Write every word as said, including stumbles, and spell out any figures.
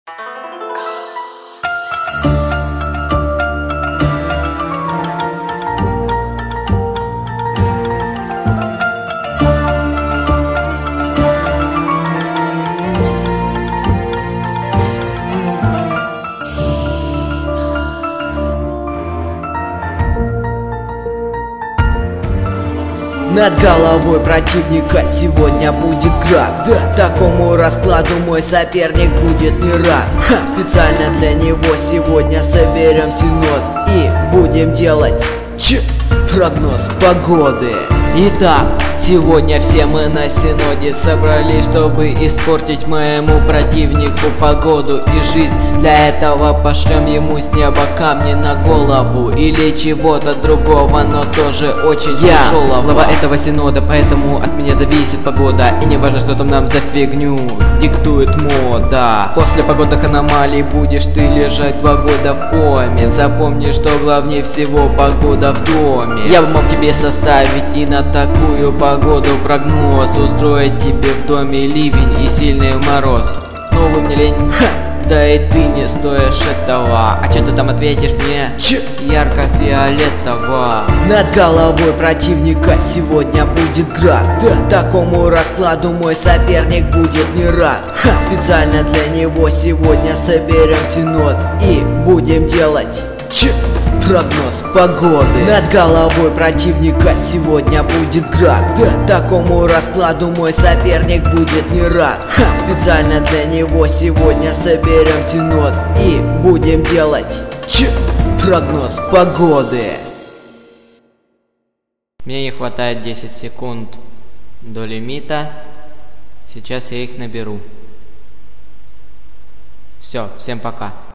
Над головой противника сегодня будет град. Да, такому раскладу мой соперник будет не рад. Ха, специально для него сегодня соберем синод и будем делать ч прогноз погоды. Итак, сегодня все мы на синоде собрались, чтобы испортить моему противнику погоду и жизнь. Для этого пошлем ему с неба камни на голову или чего-то другого, но тоже очень Я тяжелого. Глава этого синода, поэтому от меня зависит погода. И не важно, что там нам за фигню диктует мода. После погодных аномалий будешь ты лежать два года в коме. Запомни, что главнее всего погода в доме. Я бы мог тебе составить и на такую погоду прогноз, устроить тебе в доме ливень и сильный мороз. Но вы мне лень, ха, да и ты не стоишь этого. А что ты там ответишь мне? Ч ярко-фиолетово. Над головой противника сегодня будет град. Да, такому раскладу мой соперник будет не рад. Ха, специально для него сегодня соберем синод и будем делать ч прогноз погоды. Над головой противника сегодня будет град. Да, такому раскладу мой соперник будет не рад. Ха, специально для него сегодня соберем синод и будем делать ч прогноз погоды. Мне не хватает десять секунд до лимита. Сейчас я их наберу. Все, всем пока.